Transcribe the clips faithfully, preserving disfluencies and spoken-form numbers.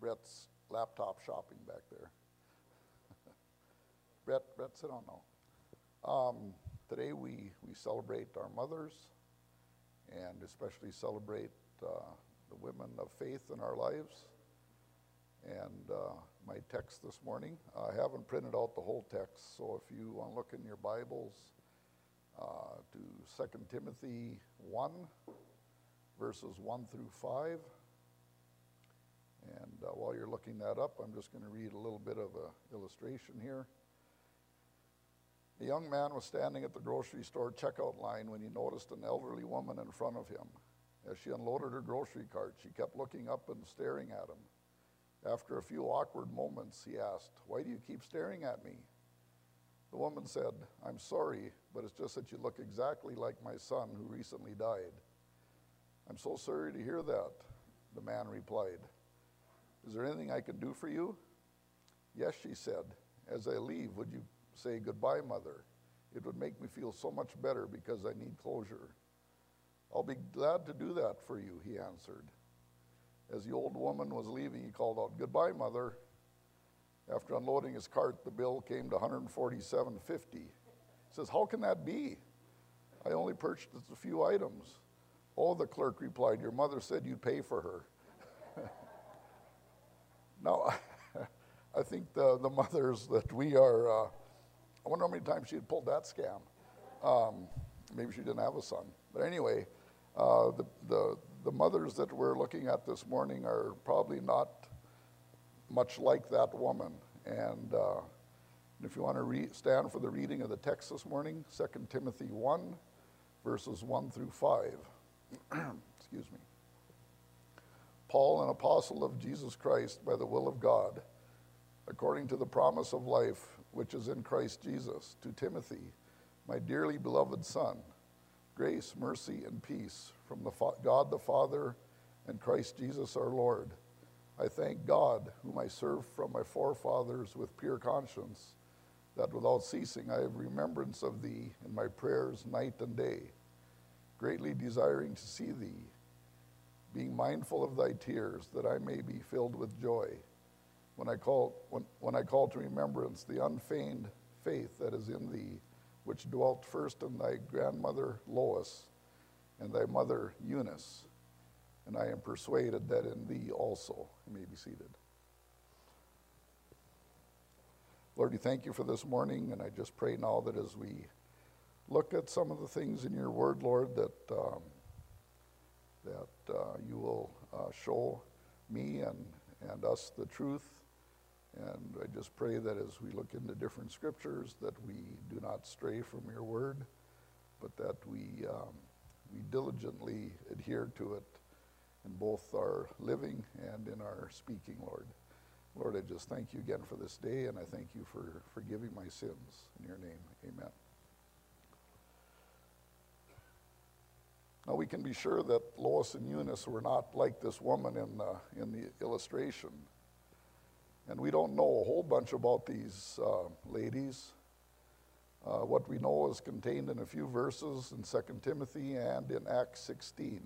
Brett's laptop shopping back there. Brett, Brett, sit down now. Um, today we, we celebrate our mothers and especially celebrate uh, the women of faith in our lives. And uh, my text this morning, I haven't printed out the whole text, so if you want to look in your Bibles uh, to Second Timothy one, verses one through five. And uh, while you're looking that up, I'm just going to read a little bit of an illustration here. A young man was standing at the grocery store checkout line when he noticed an elderly woman in front of him. As she unloaded her grocery cart, she kept looking up and staring at him. After a few awkward moments, he asked, "Why do you keep staring at me?" The woman said, "I'm sorry, but it's just that you look exactly like my son who recently died." "I'm so sorry to hear that," the man replied. "Is there anything I can do for you?" "Yes," she said. "As I leave, would you say goodbye, Mother? It would make me feel so much better because I need closure." "I'll be glad to do that for you," he answered. As the old woman was leaving, he called out, "Goodbye, Mother." After unloading his cart, the bill came to one hundred forty-seven dollars and fifty cents. He says, "How can that be? I only purchased a few items." "Oh," the clerk replied, "your mother said you'd pay for her." Now, I think the, the mothers that we are, uh, I wonder how many times she had pulled that scam. Um, maybe she didn't have a son. But anyway, uh, the, the, the mothers that we're looking at this morning are probably not much like that woman. And uh, if you want to re- stand for the reading of the text this morning, Second Timothy one, verses one through five. Excuse me. Paul, an apostle of Jesus Christ by the will of God, according to the promise of life which is in Christ Jesus, to Timothy, my dearly beloved son, grace, mercy, and peace from the Fa- God the Father and Christ Jesus our Lord. I thank God, whom I serve from my forefathers with pure conscience, that without ceasing I have remembrance of thee in my prayers night and day, greatly desiring to see thee, being mindful of thy tears, that I may be filled with joy. When I call, when, when I call to remembrance the unfeigned faith that is in thee, which dwelt first in thy grandmother Lois and thy mother Eunice, and I am persuaded that in thee also. You may be seated. Lord, we thank you for this morning, and I just pray now that as we look at some of the things in your word, Lord, that um, that uh, you will uh, show me and, and us the truth. And I just pray that as we look into different scriptures, that we do not stray from your word, but that we um, we diligently adhere to it in both our living and in our speaking, Lord. Lord, I just thank you again for this day, and I thank you for forgiving my sins. In your name, amen. Now we can be sure that Lois and Eunice were not like this woman in the, in the illustration. And we don't know a whole bunch about these uh, ladies. Uh, what we know is contained in a few verses in Second Timothy and in Acts sixteen.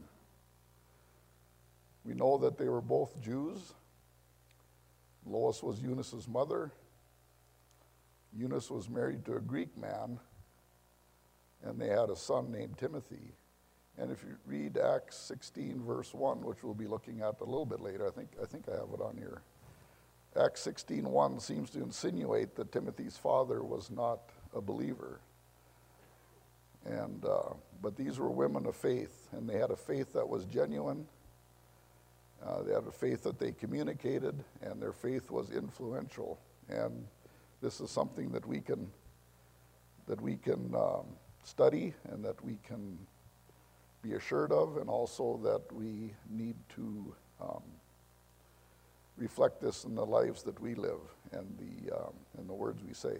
We know that they were both Jews. Lois was Eunice's mother. Eunice was married to a Greek man, and they had a son named Timothy. And if you read Acts sixteen, verse one, which we'll be looking at a little bit later, I think I think I have it on here. Acts sixteen one seems to insinuate that Timothy's father was not a believer. And uh, but these were women of faith, and they had a faith that was genuine. Uh, they had a faith that they communicated, and their faith was influential. And this is something that we can that we can um, study and that we can be assured of, and also that we need to um, reflect this in the lives that we live and the um, and the words we say.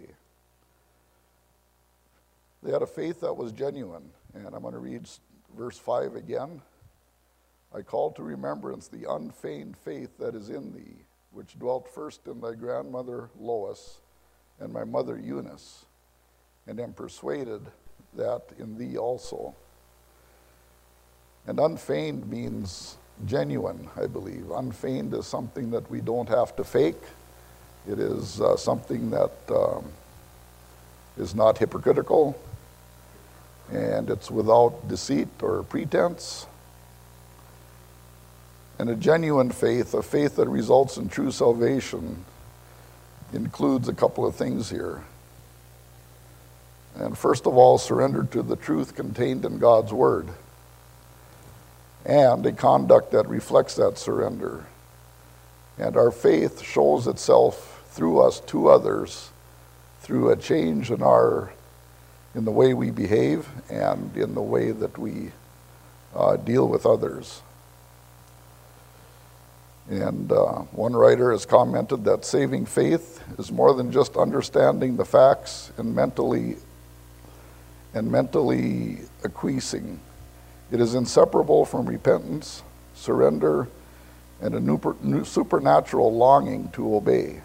They had a faith that was genuine, and I'm going to read verse five again. I call to remembrance the unfeigned faith that is in thee, which dwelt first in thy grandmother Lois and my mother Eunice, and am persuaded that in thee also. And unfeigned means genuine, I believe. Unfeigned is something that we don't have to fake. It is uh, something that um, is not hypocritical, and it's without deceit or pretense. And a genuine faith, a faith that results in true salvation, includes a couple of things here. And first of all, surrender to the truth contained in God's word, and a conduct that reflects that surrender. And our faith shows itself through us to others through a change in our in the way we behave and in the way that we uh, deal with others. And uh, one writer has commented that saving faith is more than just understanding the facts and mentally and mentally acquiescing. It is inseparable from repentance, surrender, and a new, new supernatural longing to obey.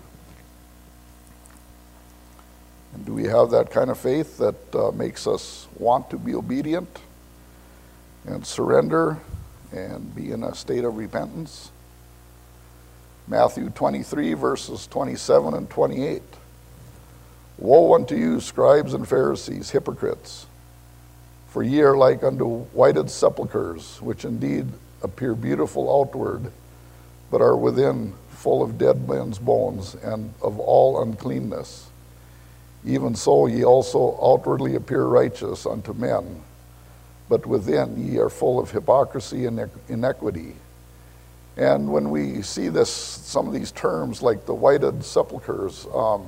And do we have that kind of faith that uh, makes us want to be obedient and surrender and be in a state of repentance? Matthew twenty-three, verses twenty-seven and twenty-eight. Woe unto you, scribes and Pharisees, hypocrites! For ye are like unto whited sepulchres, which indeed appear beautiful outward, but are within full of dead men's bones and of all uncleanness. Even so ye also outwardly appear righteous unto men, but within ye are full of hypocrisy and iniquity. And when we see this, some of these terms like the whited sepulchres, um,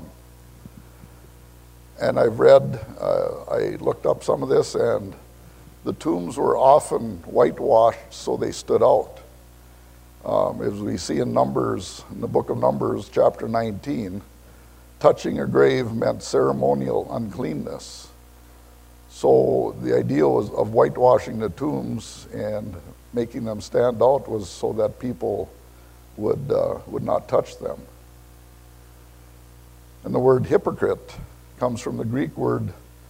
and I've read, uh, I looked up some of this, and the tombs were often whitewashed so they stood out. Um, as we see in Numbers, in the book of Numbers, chapter nineteen, touching a grave meant ceremonial uncleanness. So the idea was of whitewashing the tombs and making them stand out was so that people would, uh, would not touch them. And the word hypocrite comes from the Greek word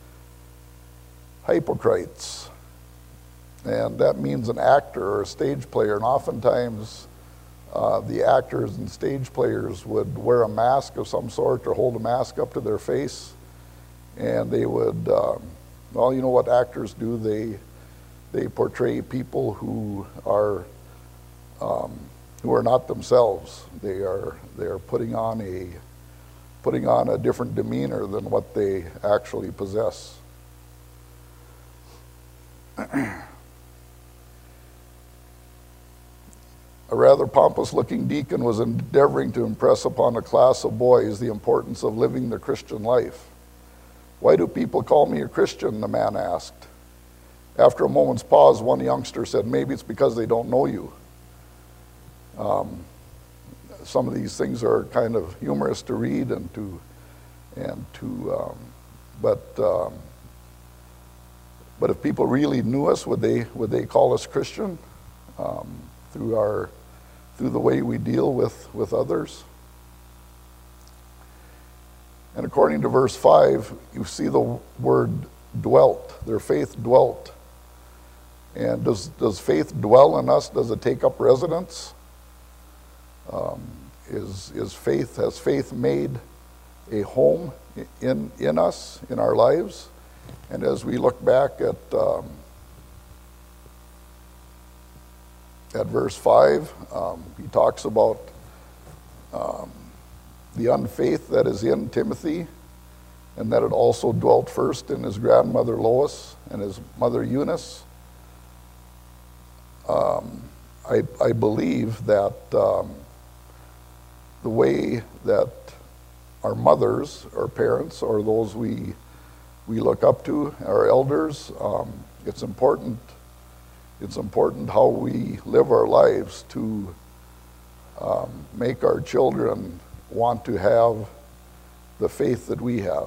hypocrites. And that means an actor or a stage player. And oftentimes uh, the actors and stage players would wear a mask of some sort or hold a mask up to their face. And they would, um, well, you know what actors do? They They portray people who are um, who are not themselves. They are they are putting on a putting on a different demeanor than what they actually possess. A rather pompous-looking deacon was endeavoring to impress upon a class of boys the importance of living the Christian life. "Why do people call me a Christian?" the man asked. After a moment's pause, one youngster said, "Maybe it's because they don't know you." Um, some of these things are kind of humorous to read and to, and to, um, but um, but if people really knew us, would they would they call us Christian um, through our through the way we deal with with others? And according to verse five, you see the word dwelt. Their faith dwelt. And does, does faith dwell in us? Does it take up residence? Um, is, is faith, has faith made a home in, in us, in our lives? And as we look back at, um, at verse five, um, he talks about um, the unfaith that is in Timothy, and that it also dwelt first in his grandmother Lois and his mother Eunice. Um, I, I believe that um, the way that our mothers, our parents, or those we we look up to, our elders, um, it's important. It's important how we live our lives to um, make our children want to have the faith that we have.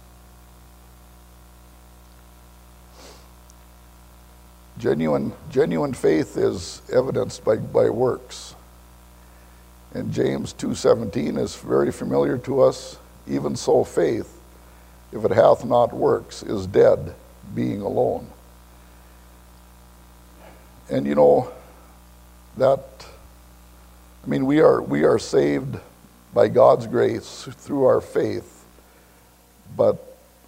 Genuine, genuine faith is evidenced by, by works. And James two seventeen is very familiar to us. Even so faith, if it hath not works, is dead, being alone. And you know, that, I mean, we are, we are saved by God's grace through our faith, but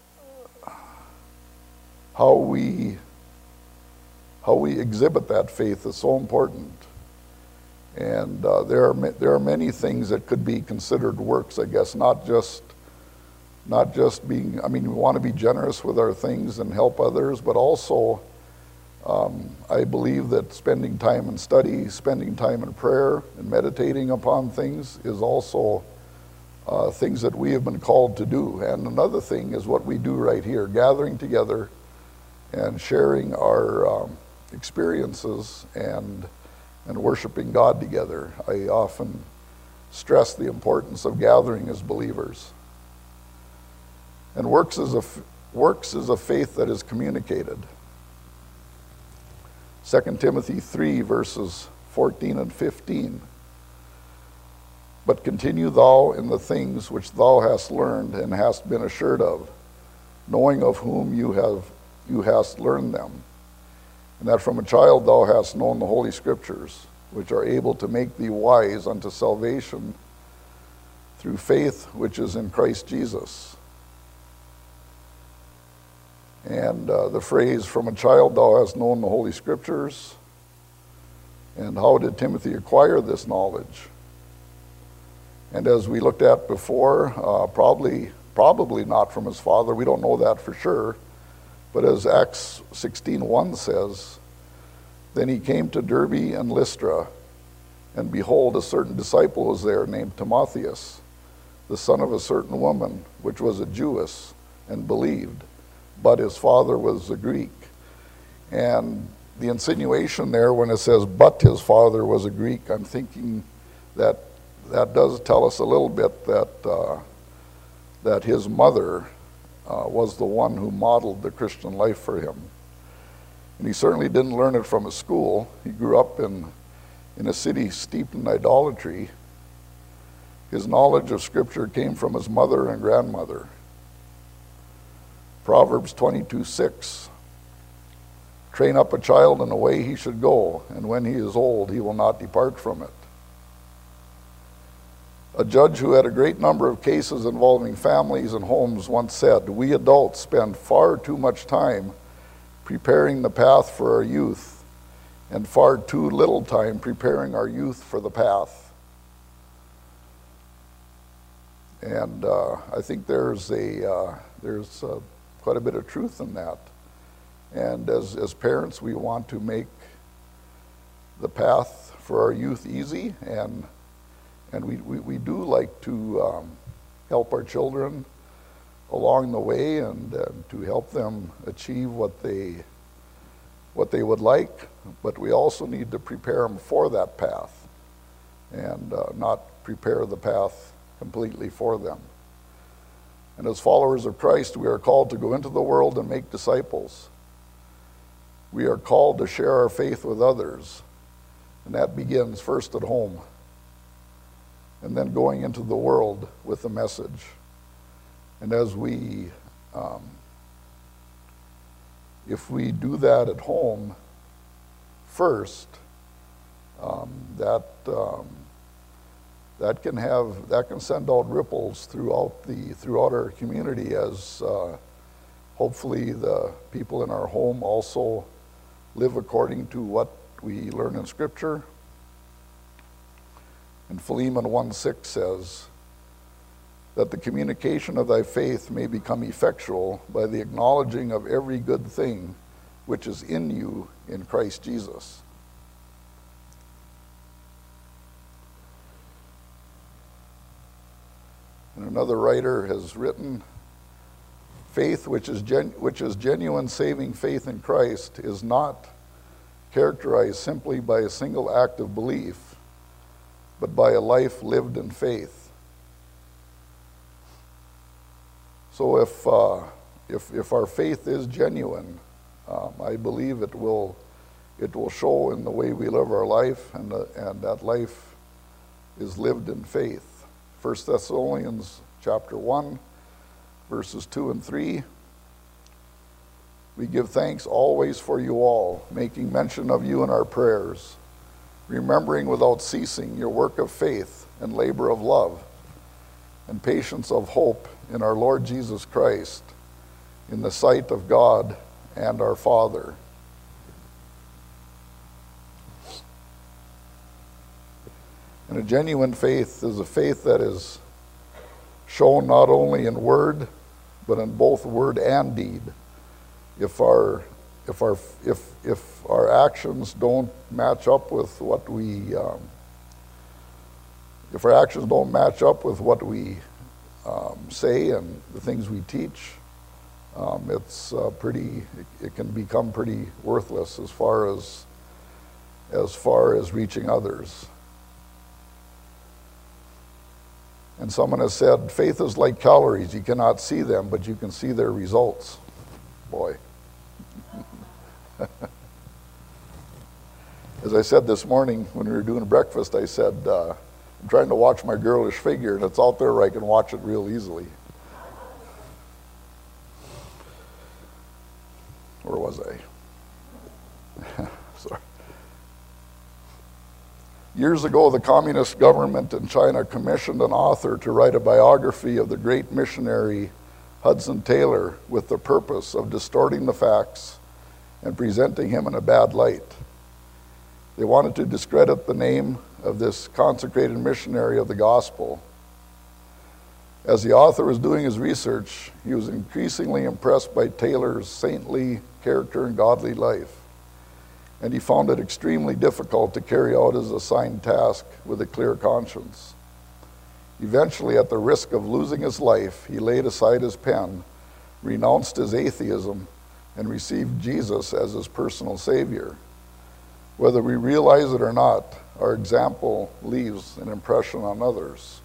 how we, how we exhibit that faith is so important. And uh, there are there are many things that could be considered works, I guess, not just not just being, I mean, we want to be generous with our things and help others, but also um, I believe that spending time in study, spending time in prayer, and meditating upon things is also uh, things that we have been called to do. And another thing is what we do right here, gathering together and sharing our um, experiences and and worshiping God together. I often stress the importance of gathering as believers. And works is a, works is a faith that is communicated. Second Timothy three, verses fourteen and fifteen. But continue thou in the things which thou hast learned and hast been assured of, knowing of whom you have you hast learned them, and that from a child thou hast known the Holy Scriptures, which are able to make thee wise unto salvation through faith which is in Christ Jesus. And uh, the phrase, from a child thou hast known the Holy Scriptures, and how did Timothy acquire this knowledge? And as we looked at before, uh, probably, probably not from his father, we don't know that for sure. But as Acts sixteen one says, then he came to Derbe and Lystra, and behold, a certain disciple was there named Timotheus, the son of a certain woman, which was a Jewess, and believed, but his father was a Greek. And the insinuation there when it says, but his father was a Greek, I'm thinking that that does tell us a little bit that, uh, that his mother Uh, was the one who modeled the Christian life for him. And he certainly didn't learn it from a school. He grew up in, in a city steeped in idolatry. His knowledge of Scripture came from his mother and grandmother. Proverbs twenty-two six, train up a child in the way he should go, and when he is old, he will not depart from it. A judge who had a great number of cases involving families and homes once said, we adults spend far too much time preparing the path for our youth and far too little time preparing our youth for the path. And uh, I think there's, a, uh, there's uh, quite a bit of truth in that. And as, as parents, we want to make the path for our youth easy, and And we, we, we do like to um, help our children along the way and uh, to help them achieve what they, what they would like, but we also need to prepare them for that path and uh, not prepare the path completely for them. And as followers of Christ, we are called to go into the world and make disciples. We are called to share our faith with others, and that begins first at home, and then going into the world with the message. And as we, um, if we do that at home first, um, that um, that can have that can send out ripples throughout the throughout our community, as uh, hopefully the people in our home also live according to what we learn in Scripture. And Philemon one six says that the communication of thy faith may become effectual by the acknowledging of every good thing which is in you in Christ Jesus. And another writer has written, faith which is, gen- which is genuine saving faith in Christ is not characterized simply by a single act of belief, but by a life lived in faith. So if uh, if if our faith is genuine, um, I believe it will it will show in the way we live our life, and the, and that life is lived in faith. First Thessalonians chapter one, verses two and three. We give thanks always for you all, making mention of you in our prayers, remembering without ceasing your work of faith and labor of love and patience of hope in our Lord Jesus Christ, in the sight of God and our Father. And a genuine faith is a faith that is shown not only in word, but in both word and deed. If our if our if if our actions don't match up with what we um, if our actions don't match up with what we um, say and the things we teach, um, it's uh, pretty. It, it can become pretty worthless as far as as far as reaching others. And someone has said, faith is like calories. You cannot see them, but you can see their results. Boy. As I said this morning when we were doing breakfast, I said, uh, I'm trying to watch my girlish figure, and it's out there where I can watch it real easily. Where was I? Sorry. Years ago, the communist government in China commissioned an author to write a biography of the great missionary Hudson Taylor with the purpose of distorting the facts and presenting him in a bad light. They wanted to discredit the name of this consecrated missionary of the gospel. As the author was doing his research, he was increasingly impressed by Taylor's saintly character and godly life, and he found it extremely difficult to carry out his assigned task with a clear conscience. Eventually, at the risk of losing his life, he laid aside his pen, renounced his atheism, and received Jesus as his personal Savior. Whether we realize it or not, our example leaves an impression on others.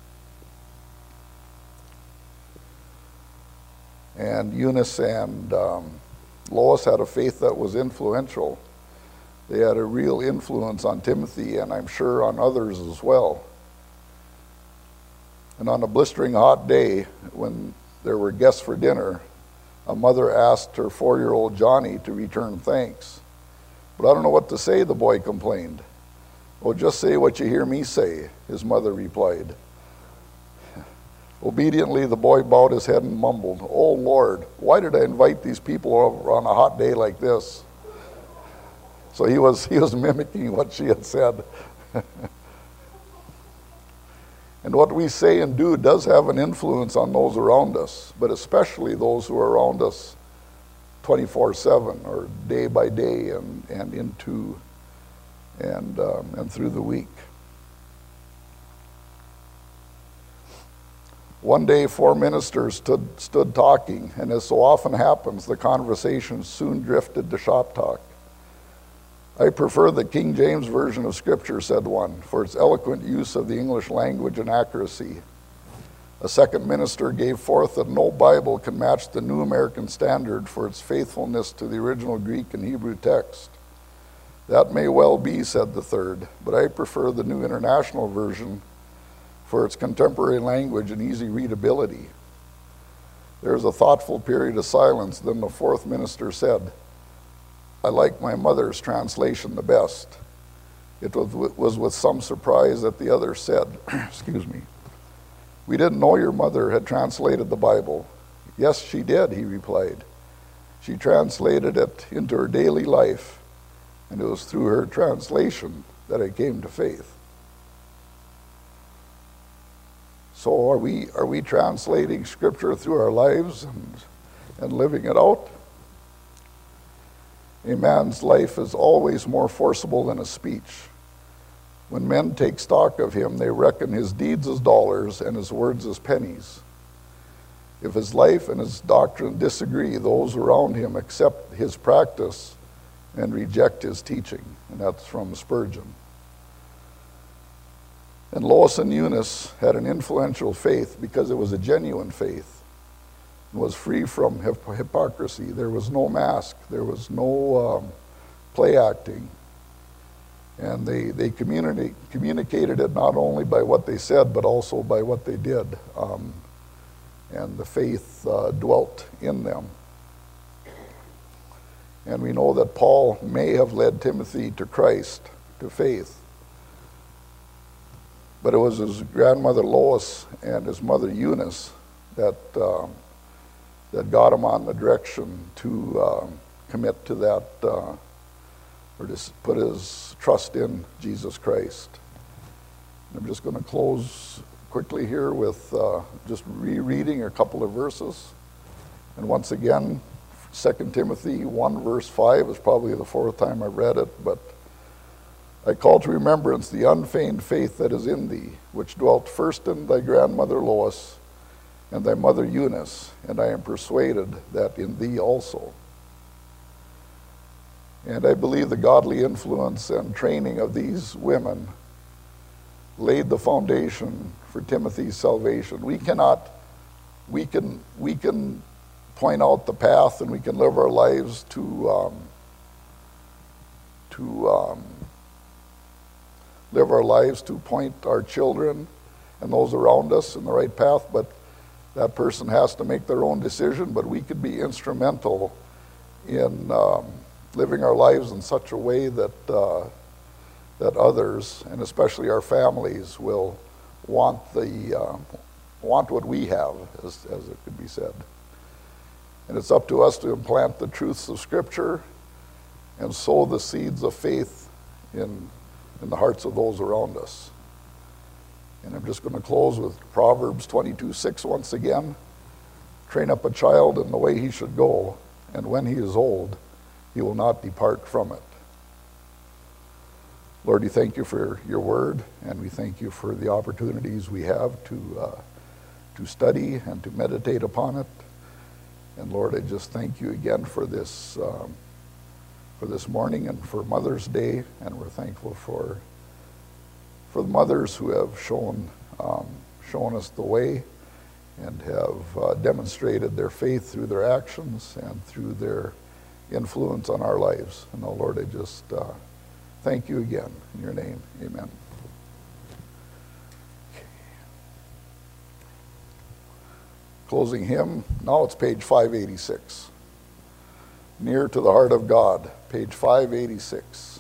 And Eunice and um, Lois had a faith that was influential. They had a real influence on Timothy, and I'm sure on others as well. And on a blistering hot day, when there were guests for dinner, a mother asked her four-year-old Johnny to return thanks. But I don't know what to say, the boy complained. "Oh, just say what you hear me say," his mother replied. Obediently, the boy bowed his head and mumbled, "Oh, Lord, why did I invite these people over on a hot day like this?" So he was, he was mimicking what she had said. And what we say and do does have an influence on those around us, but especially those who are around us twenty-four seven or day by day and, and into and, um, and through the week. One day, four ministers stood, stood talking, and as so often happens, the conversation soon drifted to shop talk. "I prefer the King James Version of Scripture," said one, "for its eloquent use of the English language and accuracy." A second minister gave forth that no Bible can match the New American Standard for its faithfulness to the original Greek and Hebrew text. "That may well be," said the third, "but I prefer the New International Version for its contemporary language and easy readability." There was a thoughtful period of silence. Then the fourth minister said, "I like my mother's translation the best." It was with some surprise that the other said, excuse me, "We didn't know your mother had translated the Bible." "Yes, she did," he replied. "She translated it into her daily life, and it was through her translation that I came to faith." So are we, are we translating Scripture through our lives and, and living it out? A man's life is always more forcible than a speech. When men take stock of him, they reckon his deeds as dollars and his words as pennies. If his life and his doctrine disagree, those around him accept his practice and reject his teaching. And that's from Spurgeon. And Lois and Eunice had an influential faith because it was a genuine faith. It was free from hip- hypocrisy. There was no mask. There was no um, play acting. And they, they communi- communicated it not only by what they said, but also by what they did. Um, and the faith uh, dwelt in them. And we know that Paul may have led Timothy to Christ, to faith. But it was his grandmother Lois and his mother Eunice that um, that got him on the direction to um, commit to that, uh, or to put his trust in Jesus Christ. I'm just going to close quickly here with uh, just rereading a couple of verses. And once again, Second Timothy one, verse five is probably the fourth time I've read it, but I call to remembrance the unfeigned faith that is in thee, which dwelt first in thy grandmother Lois and thy mother Eunice, and I am persuaded that in thee also. And I believe the godly influence and training of these women laid the foundation for Timothy's salvation. We cannot, we can, we can point out the path and we can live our lives to, um, to um, live our lives to point our children and those around us in the right path, but that person has to make their own decision. But we could be instrumental in um, living our lives in such a way that uh, that others, and especially our families, will want the uh, want what we have, as, as it could be said. And it's up to us to implant the truths of Scripture and sow the seeds of faith in in the hearts of those around us. And I'm just going to close with Proverbs twenty-two six once again. Train up a child in the way he should go, and when he is old, he will not depart from it. Lord, we thank you for your word, and we thank you for the opportunities we have to uh, to study and to meditate upon it. And Lord, I just thank you again for this um, for this morning and for Mother's Day, and we're thankful for for the mothers who have shown um, shown us the way and have uh, demonstrated their faith through their actions and through their influence on our lives. And oh Lord, I just uh, thank you again in your name. Amen. Okay. Closing hymn. Now it's page five eighty-six. Near to the Heart of God, page five eighty-six.